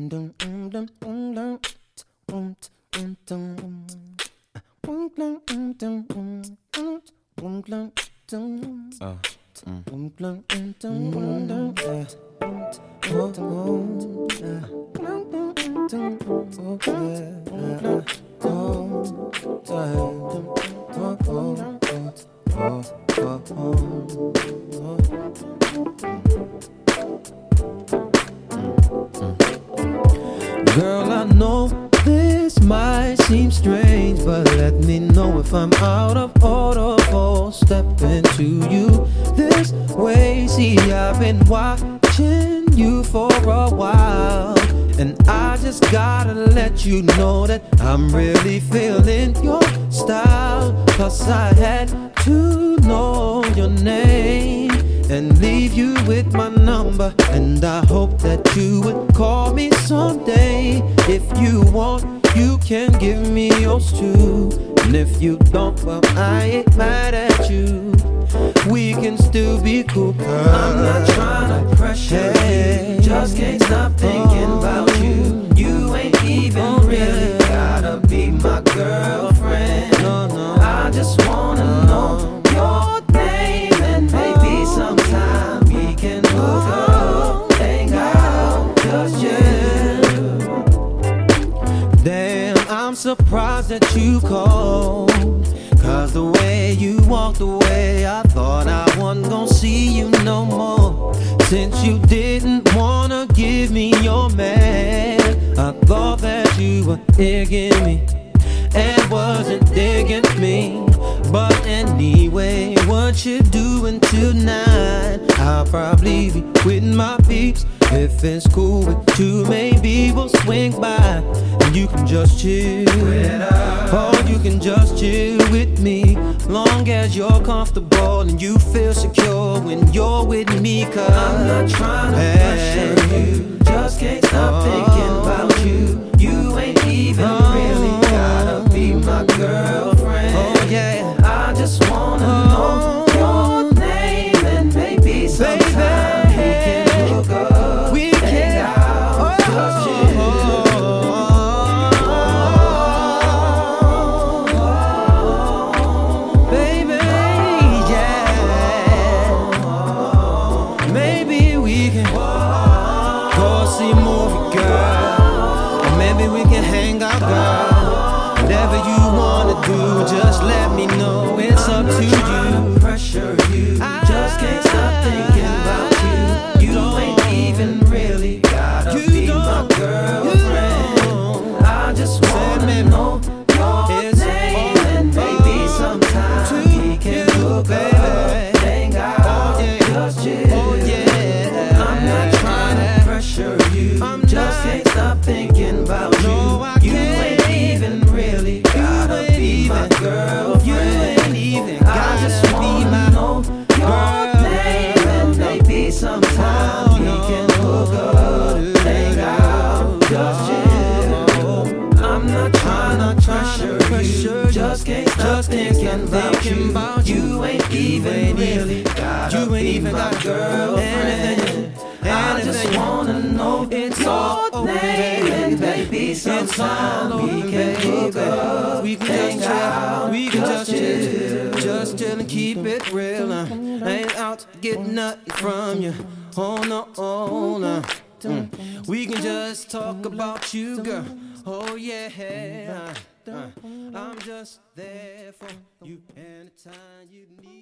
Girl, I know this might seem strange, but let me know if I'm out of order for stepping to you this way. See, I've been watching you for a while, and I just gotta let you know that I'm really feeling your style. Plus I had to know your name and leave you with my number, and I hope that you would call me someday. If you want, you can give me yours too, and if you don't, well, I ain't mad at you. We can still be cool, I'm not trying to pressure you, just can't stop thinking about you. You ain't even really gotta be my girlfriend. I just wanna know your name, and maybe sometime we can hook up, hang out, just chill. Damn, I'm surprised that you called, cause the way you walked away, I thought I wasn't gonna see you no more. Since you didn't wanna give me your man, I thought that you were digging me and wasn't digging me. But anyway, what you doing tonight? I'll probably be with my peeps. If it's cool with you, maybe we'll swing by and you can just chill. Or you can just chill with me, long as you're comfortable and you feel secure when you're with me. Cause I'm not trying to pressure you, just can't stop thinking about you. You ain't even really gotta be my girlfriend. Oh yeah, I just wanna know your name, and maybe sometime we can hook up, hang out, just chill. Baby, yeah, maybe we can go see a movie, girl, or maybe we can hang out, girl. Whatever you wanna do, just let me know. It's up to you. Pressure you, just can't stop thinking about you. You ain't even really gotta be my girlfriend. I just wanna know your name, and maybe sometime we can hook up, hang out, just chill. I'm not trying to pressure you, just can't stop thinking about you. You ain't even really gotta be my girlfriend. I just wanna know your name, and maybe sometime we can hook up, hang out, just chill. I'm not trying to pressure you, just can't stop thinking about you. You ain't even really gotta be my girlfriend. I just wanna know it's your name, and maybe sometime we can hook up, hang out, we can just chill and keep it real. I ain't out to get nothing from you. Oh no, oh no. We can just talk about you, girl. Oh yeah. I'm just there for you anytime you need.